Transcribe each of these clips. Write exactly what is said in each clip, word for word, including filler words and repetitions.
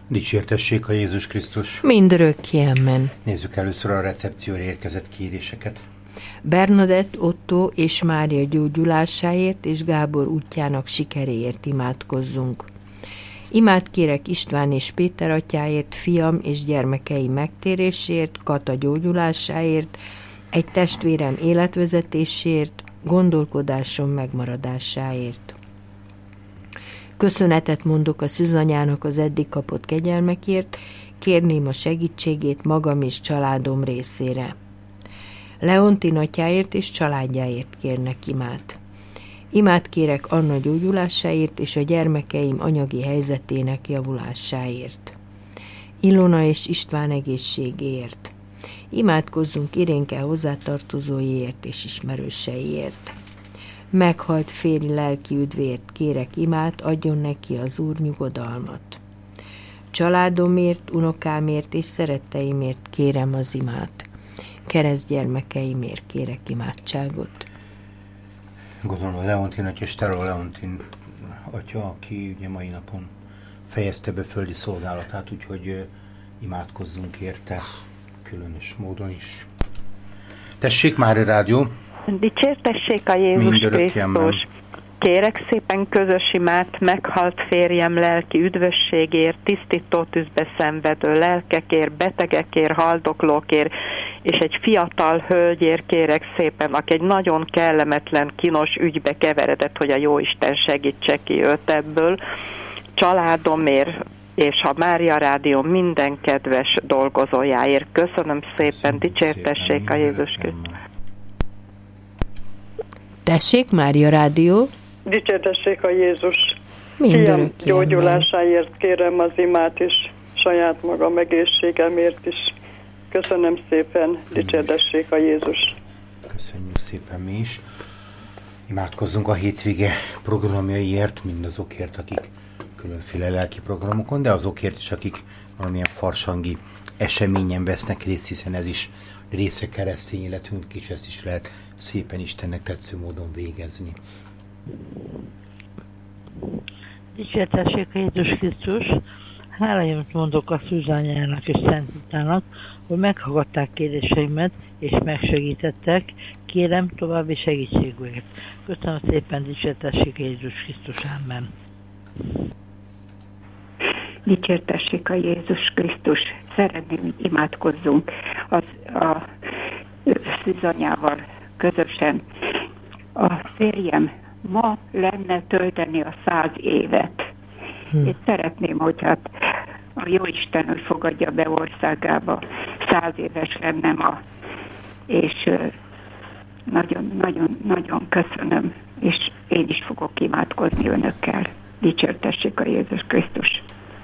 Dicsértessék a Jézus Krisztus. Mindörökké, amen. Nézzük először a recepcióra érkezett kéréseket. Bernadett, Otto és Mária gyógyulásáért és Gábor útjának sikeréért imádkozzunk. Imád kérek István és Péter atyáért, fiam és gyermekei megtérésért, Kata gyógyulásáért, egy testvérem életvezetésért, gondolkodásom megmaradásáért. Köszönetet mondok a szűzanyának az eddig kapott kegyelmekért, kérném a segítségét magam és családom részére. Leontin atyáért és családjáért kérnek imát. Imát kérek Anna gyógyulásáért és a gyermekeim anyagi helyzetének javulásáért. Ilona és István egészségéért. Imádkozzunk Irénke hozzátartozóiért és ismerőseiért. Meghalt férj lelki üdvért kérek imát, adjon neki az Úr nyugodalmat. Családomért, unokámért és szeretteimért kérem az imát. Keresztgyermekeimért kérek imádságot. Gondolom a Leontin atya, Stella Leontin atya, aki ugye mai napon fejezte be földi szolgálatát, úgyhogy imádkozzunk érte különös módon is. Tessék már a rádió! Dicsértessék a Jézus Krisztus! Kérek szépen közös imát meghalt férjem lelki üdvösségért, tisztító tűzbe szenvedő lelkekért, betegekért, haldoklókért, és egy fiatal hölgyért kérek szépen, aki egy nagyon kellemetlen, kínos ügybe keveredett, hogy a Jóisten segítse ki őt ebből. Családomért és a Mária Rádió minden kedves dolgozójáért. Köszönöm szépen, dicsértessék a Jézus Krisztus! Tessék, Mária Rádió! Dicsértessék a Jézus! Fiam gyógyulásáért kérem az imát is, saját magam egészségemért is. Köszönöm szépen, dicsértessék a Jézus! Köszönjük szépen mi is! Imádkozzunk a hétvége programjaiért, mindazokért, akik különféle lelki programokon, de azokért is, akik valamilyen farsangi eseményen vesznek részt, hiszen ez is része keresztény életünk, és ezt is lehet szépen Istennek tetsző módon végezni. Dicsértessék a Jézus Krisztus! Hálámat mondok a Szűzanyának és Szent Utának, hogy meghallgatták kéréseimet és megsegítettek. Kérem további segítségüket. Köszönöm szépen, dicsértessék a Jézus Krisztus, amen. Dicsértessék a Jézus Krisztus! Szeretném, imádkozzunk az, a Szűzanyával közösen. A férjem ma lenne tölteni a száz évet. Hmm. Én szeretném, hogy hát a Jóisten, hogy fogadja be országába, száz éves lenne ma. És nagyon-nagyon-nagyon köszönöm, és én is fogok imádkozni önökkel. Dicsértessék a Jézus Krisztus!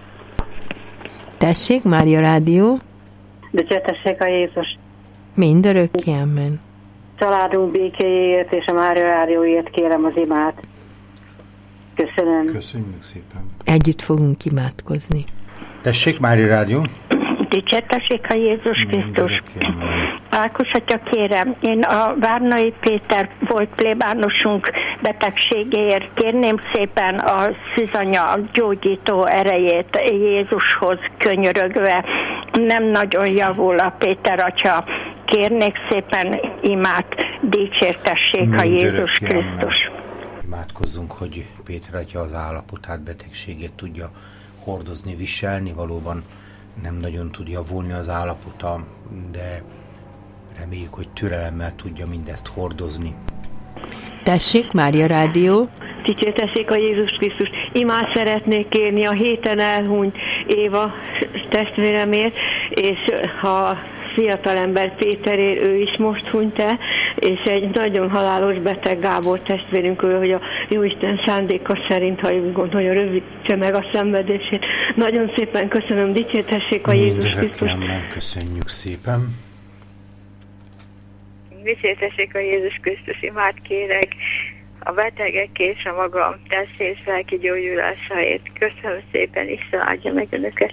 Tessék, Mária Rádió! Dicsértessék a Jézus! Mindörökké, amen. Családunk békéjéért és a Mária Rádióért kérem az imát. Köszönöm. Köszönjük szépen. Együtt fogunk imádkozni. Tessék, Mária Rádió! Dicsértessék a Jézus Krisztus! Ákos atya, kérem, én a Várnai Péter volt plébánosunk betegségéért kérném szépen a Szűzanya gyógyító erejét Jézushoz könyörögve. Nem nagyon javul a Péter atya. Kérnék szépen imát, dicsértessék a Jézus Krisztus! Imádkozzunk, hogy Péter atya az állapotát, betegségét tudja hordozni, viselni. Valóban nem nagyon tud javulni az állapota, de reméljük, hogy türelemmel tudja mindezt hordozni. Tessék, Mária Rádió! Dicsértessék a Jézus Krisztus! Imát szeretnék kérni a héten elhunyt Éva testvéremért, és ha fiatalember Péterért, ő is most hunyt el, és egy nagyon halálos beteg Gábor testvérünkről, hogy a Jóisten szándéka szerint, ha úgy gondolja, rövidítse meg a szenvedését. Nagyon szépen köszönöm, dicsértessék a Jézus Krisztus. Köszönjük szépen. Dicsértessék a Jézus Krisztus, imát kérek a betegek és a magam test és lelki gyógyulásáért. Köszönöm szépen, Isten áldja meg önöket.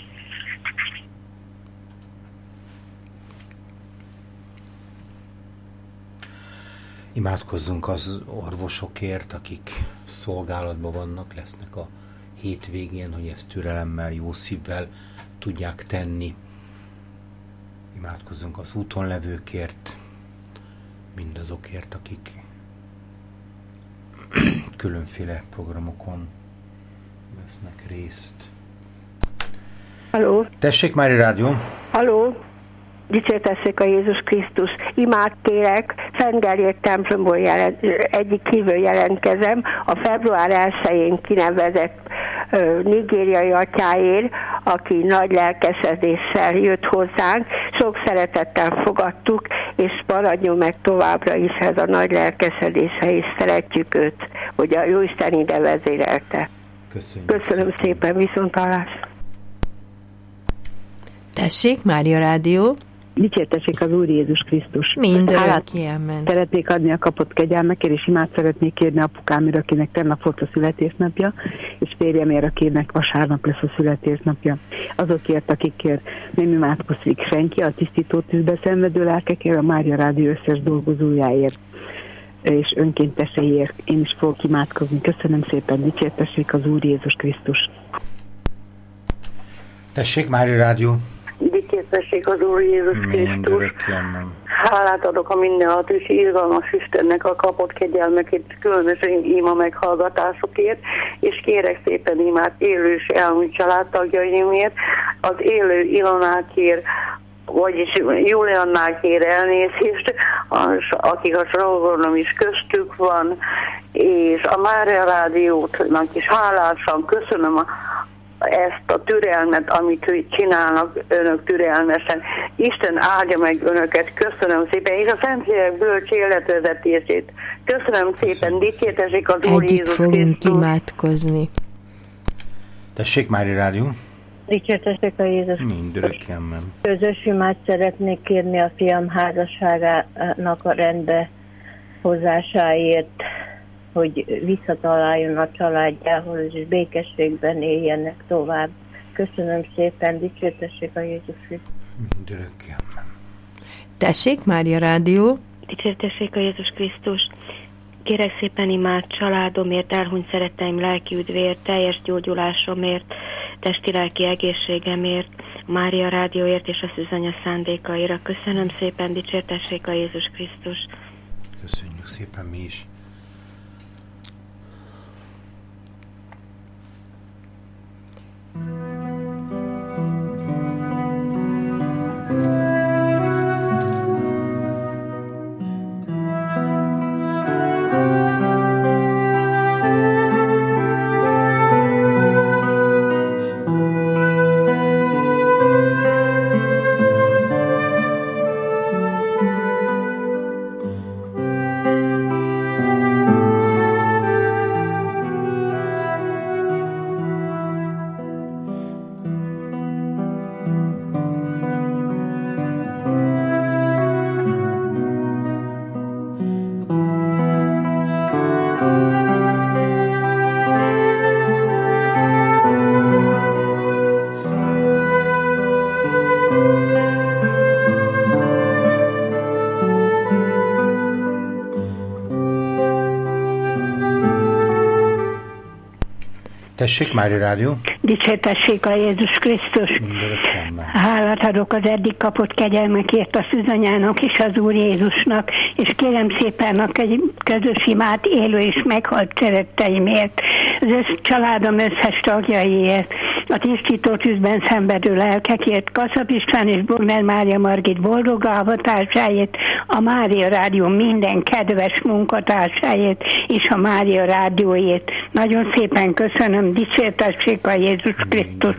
Imádkozzunk az orvosokért, akik szolgálatban vannak, lesznek a hétvégén, hogy ezt türelemmel, jó szívvel tudják tenni. Imádkozzunk az úton levőkért, mindazokért, akik különféle programokon vesznek részt. Halló. Tessék, Mária Rádió. Halló. Dicsértessék a Jézus Krisztus. Imád kérek, Szent Gellért templomból jelent, egyik hívő jelentkezem, a február elsején kinevezett uh, nigériai atyáért, aki nagy lelkesedéssel jött hozzánk, sok szeretettel fogadtuk, és maradjon meg továbbra is ez a nagy lelkesedése, és szeretjük őt, hogy a Jóisten ide vezérelte. Köszönjük Köszönöm szépen, szépen viszontlátás. Tessék, Mária Rádió. Dicsértessék az Úr Jézus Krisztus. Mindörökké amen. Szeretnék adni a kapott kegyelmekért, és imát szeretnék kérni apukámért, akinek tegnap volt a születésnapja, és férjemért, akinek vasárnap lesz a születésnapja. Azokért, akikért nem imádkozik senki, a tisztító tűzbe szenvedő lelkekért, a Mária Rádió összes dolgozójáért és önkénteseiért én is fogok imádkozni. Köszönöm szépen, dicsértessék az Úr Jézus Krisztus. Tessék, Mária Rádió. Dicsértessék az Úr Jézus Krisztus. Hálát adok a mindenhat és irgalmas Istennek a kapott kegyelmekért, különösen ima meghallgatásokért, és kérek szépen imát élő és elmúlt családtagjaimért, az élő Ilonákért, vagyis Juliannákért elnézést, az, akik a sorolom is köztük van, és a Mária Rádiótnak is hálásan köszönöm a ezt a türelmet, amit csinálnak önök türelmesen. Isten áldja meg önöket, köszönöm szépen, és a Szentlélek bölcs életvezetését. Köszönöm szépen, dicsértessék az Úr Jézus Krisztus. Együtt fogunk imádkozni. Tessék, Mária Rádió. Dicsértessék a Jézus Krisztus. Mindörökké amen. Közös imát szeretnék kérni a fiam házasságának a rendbe hozásáért, hogy visszataláljon a családjához, és békességben éljenek tovább. Köszönöm szépen, dicsértessék a Jézus Krisztus. Mindörökké amen. Tessék, Mária Rádió. Dicsértessék a Jézus Krisztus. Kérek szépen imát családomért, elhunyt szeretteim lelki üdvért, teljes gyógyulásomért, testi-lelki egészségemért, Mária Rádióért és a szűzanya szándékaira. Köszönöm szépen, dicsértessék a Jézus Krisztus. Köszönjük szépen mi is. Tessék, Mária Rádió. Dicsértessék a Jézus Krisztus. Hálát adok az eddig kapott kegyelmekért a szűzanyának és az Úr Jézusnak, és kérem szépen a közös imát élő és meghalt szeretteimért, az össz családom összes tagjaiért, a tisztító tűzben szenvedő lelkekért, Kaszap István és Bogner Mária Margit boldog avatásáért, a Mária Rádió minden kedves munkatársáért és a Mária Rádióért. Nagyon szépen köszönöm, dicsértessék a Jézus Krisztus.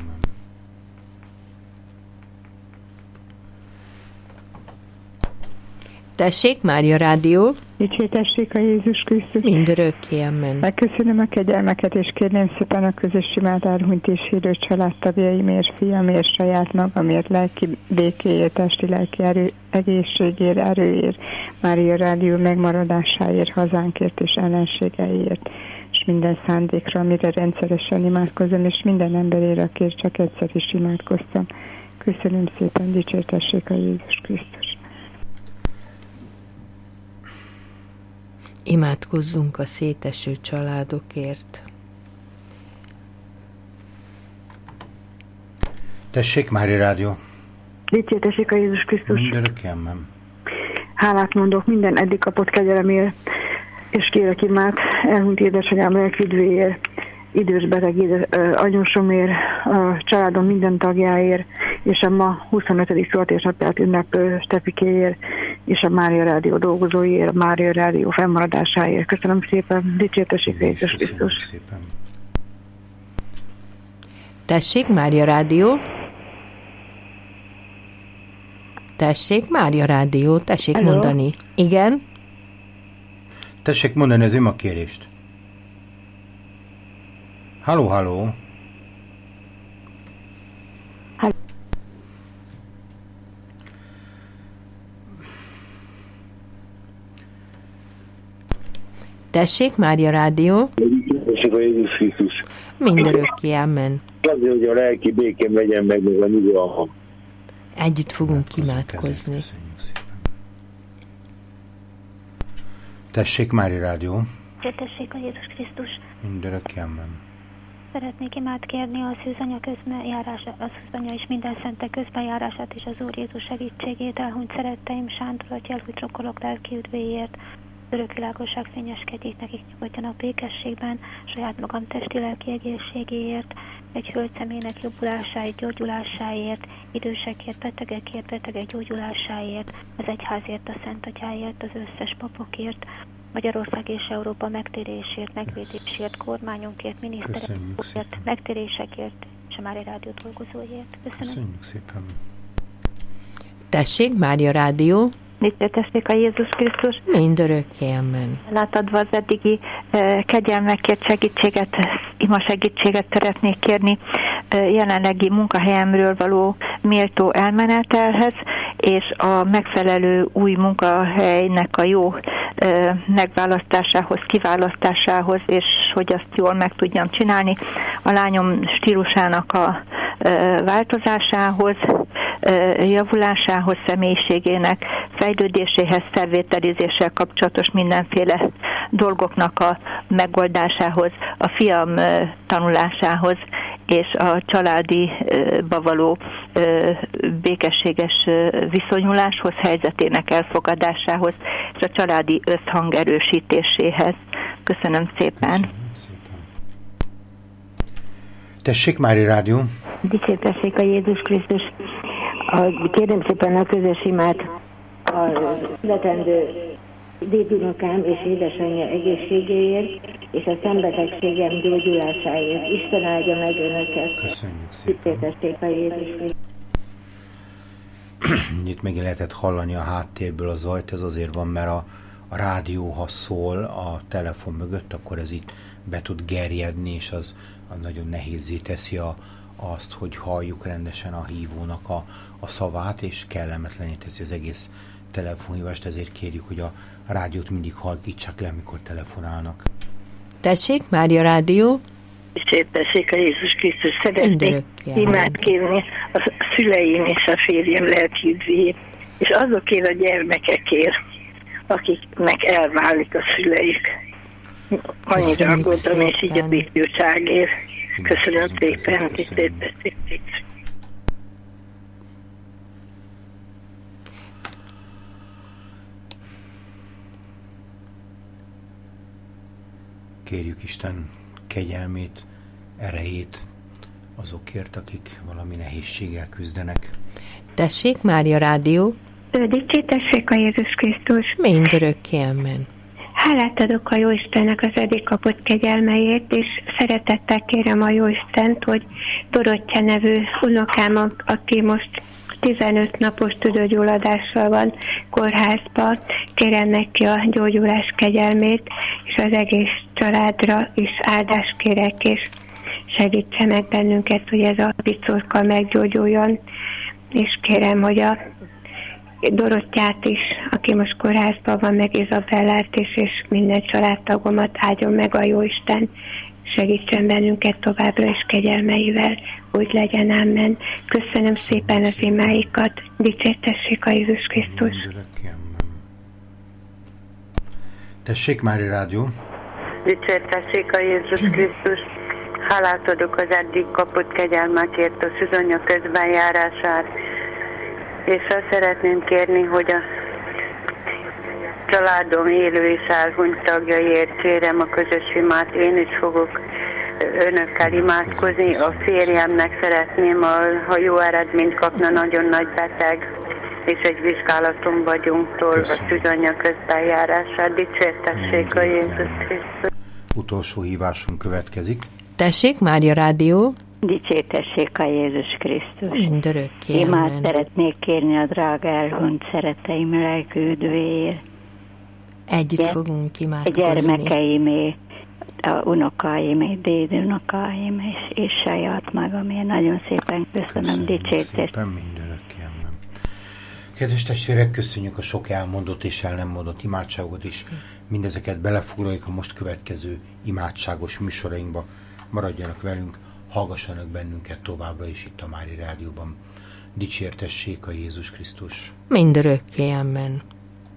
Tessék, Mária Rádió. Dicsértessék a Jézus Krisztus. Mindörökké amen. Megköszönöm a kegyelmeket, és kérném szépen a közös imát elhunyt és élő családtagjaimért, fiamért, saját magamért, lelki békéért, testi lelki erő, egészségért, erőért, Mária Rádió megmaradásáért, hazánkért és ellenségeiért, és minden szándékra, amire rendszeresen imádkozom, és minden emberére, akért csak egyszer is imádkoztam. Köszönöm szépen, dicsértessék a Jézus Krisztus. Imádkozzunk a széteső családokért. Tessék, Mária Rádió. Dicsértessék a Jézus Krisztus. Mindörökké, amen. Hálát mondok minden eddig kapott kegyelemért, és kérek imát elhunyt édesanyám lelküdvéért, idős beteg édes, anyósomért, a családom minden tagjáért, és a ma huszonötödik születésnapját ünneplő Stefikéért, és a Mária Rádió dolgozóiért, a Mária Rádió fennmaradásáért. Köszönöm szépen, dicsértessék a Jézus Krisztus. Tessék, Mária Rádió. Tessék, Mária Rádió, tessék Hello. mondani. Igen? Tessék mondani az imakérést. Halló, halló. Tessék, Mária Rádió. Tessék a Jézus Krisztus. Mindörökké, amen. Azért, hogy a lelki békén legyen meg, meg a nyugalma. Együtt fogunk imádkozni. Tessék, Mária Rádió. Tessék a Jézus Krisztus. Mindörökké, amen. Szeretnék imát kérni a szűzanya közbenjárása, a szűzanya és minden szentek közbenjárását és az Úr Jézus segítségét, elhunyt szeretteim, Sándor atya, elhunyt sokkolok lelki üdvéért, örök világosság fényeskedjék nekik, nyugodjanak békességben, saját magam testi lelki egészségéért, egy hölgy személynek jobbulásáért, gyógyulásáért, idősekért, betegekért, betegek gyógyulásáért, az egyházért, a Szent Atyáért, az összes papokért, Magyarország és Európa megtérésért, megvédésért, kormányunkért, miniszterekért, megtérésekért, és a Mária Rádió dolgozóért. Köszönöm. Köszönjük szépen. Tessék, Mária Rádió. Dicsértessék a Jézus Krisztus. Mindörökké, amen. Látadva az eddigi eh, kegyelmekért, segítséget, ima segítséget szeretnék kérni eh, jelenlegi munkahelyemről való méltó elmenetelhez, és a megfelelő új munkahelynek a jó eh, megválasztásához, kiválasztásához, és hogy azt jól meg tudjam csinálni, a lányom stílusának a eh, változásához, javulásához, személyiségének fejlődéséhez, szervételizéssel kapcsolatos mindenféle dolgoknak a megoldásához, a fiam tanulásához, és a családiba való békességes viszonyuláshoz, helyzetének elfogadásához, és a családi összhang erősítéséhez. Köszönöm szépen! Tessék, Mária Rádió! Dicsértessék a Jézus Krisztus! A, kérem szépen a közös imát a születendő dédunokám és édesanyja egészségéért, és a szembetegségem gyógyulásáért. Isten áldja meg önöket. Köszönjük szépen. Dicsértessék a Jézus Krisztus! Itt megint lehetett hallani a háttérből a zajt, ez azért van, mert a, a rádió, ha szól a telefon mögött, akkor ez itt be tud gerjedni, és az, az nagyon nehézzé teszi a azt, hogy halljuk rendesen a hívónak a, a szavát, és kellemetlené teszi az egész telefonhívást, ezért kérjük, hogy a rádiót mindig halkítsák le, amikor telefonálnak. Tessék, Mária Rádió. Tessék a Jézus Krisztus, szeretnék imát kérni a szüleim és a férjem lelki üdvéért, és azokért a gyermekekért, akiknek elválik a szüleik. Annyira aggódom, és így a biztonságért. Köszönöm szépen, tisztelt. Kérjük Isten kegyelmét, erejét azokért, akik valami nehézséggel küzdenek. Tessék, Mária Rádió! Dicsértessék a Jézus Krisztus! Mindörökké, amen. Hálát adok a Jóistennek az eddig kapott kegyelmeért, és szeretettel kérem a Jóistent, hogy Dorottya nevű unokám, aki most tizenöt napos tüdőgyulladással van kórházba, kérem neki a gyógyulás kegyelmét, és az egész családra is áldást kérek, és segítse meg bennünket, hogy ez a bicurka meggyógyuljon, és kérem, hogy a Dorottyát is, aki most kórházban van, meg Izabellát is, és minden családtagomat áldjon meg a Jóisten, segítsen bennünket továbbra is kegyelmeivel, úgy legyen, amen. Köszönöm szépen az imáikat, dicsértessék a Jézus Krisztus. Tessék, Mária Rádió! Dicsértessék a Jézus Krisztus! Hálát adok az eddig kapott kegyelmekért, a szűzanya közben járását, és azt szeretném kérni, hogy a családom élő és elhunyt tagjaiért kérem a közös imát. Én is fogok önökkel imádkozni. A férjemnek szeretném, ha jó eredményt kapna, nagyon nagy beteg, és egy vizsgálaton vagyunk tól a szűzanya közben járását. Dicsértessék a Jézus Krisztus. Utolsó hívásunk következik. Tessék, Mária Rádió. Dicsértessék a Jézus Krisztus. Mindörökké. Imát szeretnék kérni a drága elhunyt szereteim lelkű üdvéért. Együtt Gy- fogunk imádkozni. A gyermekeimé, a unokáimé, dédunokáim, és, és saját magamért. Nagyon szépen köszönöm, dicsértést. Szépen mindörökké. Kedves testvérek, köszönjük a sok elmondott és el nem mondott imádságot is. Mindezeket belefoglaljuk a most következő imádságos műsorainkba. Maradjanak velünk, hallgassanak bennünket továbbra is itt a Mária Rádióban. Dicsértessék a Jézus Krisztus. Mindörökké, amen.